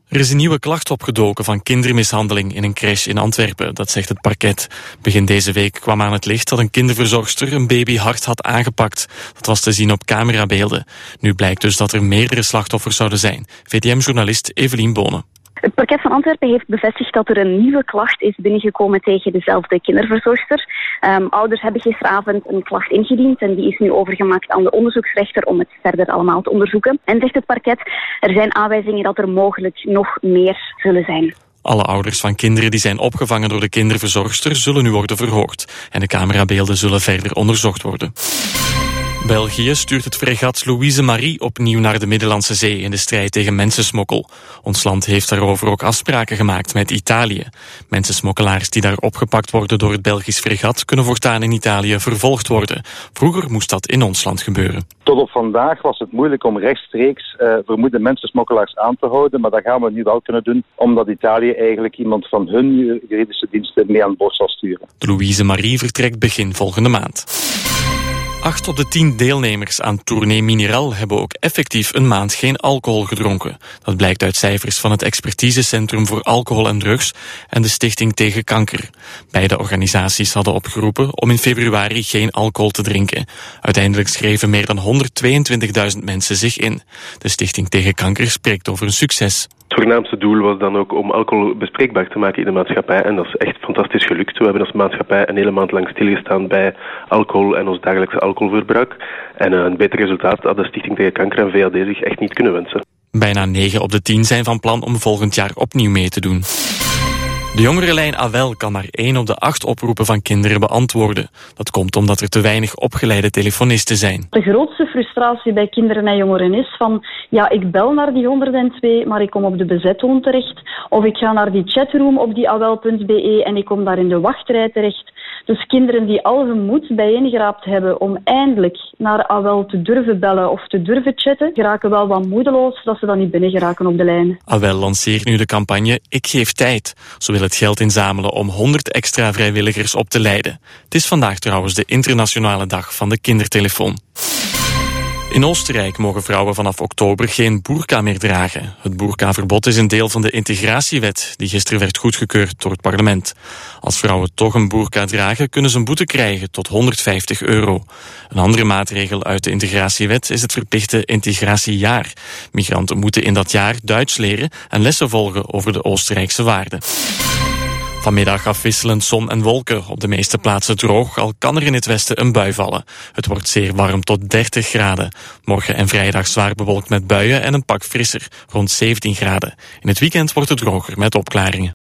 Er is een nieuwe klacht opgedoken van kindermishandeling in een crash in Antwerpen, dat zegt het parquet. Begin deze week kwam aan het licht dat een kinderverzorgster een baby hard had aangepakt. Dat was te zien op camerabeelden. Nu blijkt dus dat er meerdere slachtoffers zouden zijn. VTM-journalist Evelien Bonen. Het parquet van Antwerpen heeft bevestigd dat er een nieuwe klacht is binnengekomen tegen dezelfde kinderverzorgster. Ouders hebben gisteravond een klacht ingediend en die is nu overgemaakt aan de onderzoeksrechter om het verder allemaal te onderzoeken. En zegt het parquet, er zijn aanwijzingen dat er mogelijk nog meer zullen zijn. Alle ouders van kinderen die zijn opgevangen door de kinderverzorgster zullen nu worden verhoord. En de camerabeelden zullen verder onderzocht worden. België stuurt het fregat Louise Marie opnieuw naar de Middellandse Zee in de strijd tegen mensensmokkel. Ons land heeft daarover ook afspraken gemaakt met Italië. Mensensmokkelaars die daar opgepakt worden door het Belgisch fregat kunnen voortaan in Italië vervolgd worden. Vroeger moest dat in ons land gebeuren. Tot op vandaag was het moeilijk om rechtstreeks vermoede mensensmokkelaars aan te houden, maar dat gaan we nu wel kunnen doen, omdat Italië eigenlijk iemand van hun juridische diensten mee aan boord zal sturen. De Louise Marie vertrekt begin volgende maand. 8 op de 10 deelnemers aan Tournee Mineral hebben ook effectief een maand geen alcohol gedronken. Dat blijkt uit cijfers van het Expertisecentrum voor Alcohol en Drugs en de Stichting tegen Kanker. Beide organisaties hadden opgeroepen om in februari geen alcohol te drinken. Uiteindelijk schreven meer dan 122.000 mensen zich in. De Stichting tegen Kanker spreekt over een succes. Het voornaamste doel was dan ook om alcohol bespreekbaar te maken in de maatschappij. En dat is echt fantastisch gelukt. We hebben als maatschappij een hele maand lang stilgestaan bij alcohol en ons dagelijkse alcoholverbruik. En een beter resultaat had de Stichting tegen Kanker en VAD zich echt niet kunnen wensen. Bijna 9 op de 10 zijn van plan om volgend jaar opnieuw mee te doen. De jongerenlijn AWEL kan maar 1 op de 8 oproepen van kinderen beantwoorden. Dat komt omdat er te weinig opgeleide telefonisten zijn. De grootste frustratie bij kinderen en jongeren is van, ja, ik bel naar die 102, maar ik kom op de bezettoon terecht. Of ik ga naar die chatroom op die awel.be en ik kom daar in de wachtrij terecht. Dus kinderen die al hun moed bijeengeraapt hebben om eindelijk naar AWEL te durven bellen of te durven chatten, geraken wel wat moedeloos dat ze dan niet binnen geraken op de lijn. AWEL lanceert nu de campagne Ik geef tijd. Ze wil het geld inzamelen om 100 extra vrijwilligers op te leiden. Het is vandaag trouwens de internationale dag van de kindertelefoon. In Oostenrijk mogen vrouwen vanaf oktober geen boerka meer dragen. Het boerkaverbod is een deel van de integratiewet die gisteren werd goedgekeurd door het parlement. Als vrouwen toch een boerka dragen, kunnen ze een boete krijgen tot €150. Een andere maatregel uit de integratiewet is het verplichte integratiejaar. Migranten moeten in dat jaar Duits leren en lessen volgen over de Oostenrijkse waarden. Vanmiddag afwisselend zon en wolken. Op de meeste plaatsen droog, al kan er in het westen een bui vallen. Het wordt zeer warm tot 30 graden. Morgen en vrijdag zwaar bewolkt met buien en een pak frisser, rond 17 graden. In het weekend wordt het droger met opklaringen.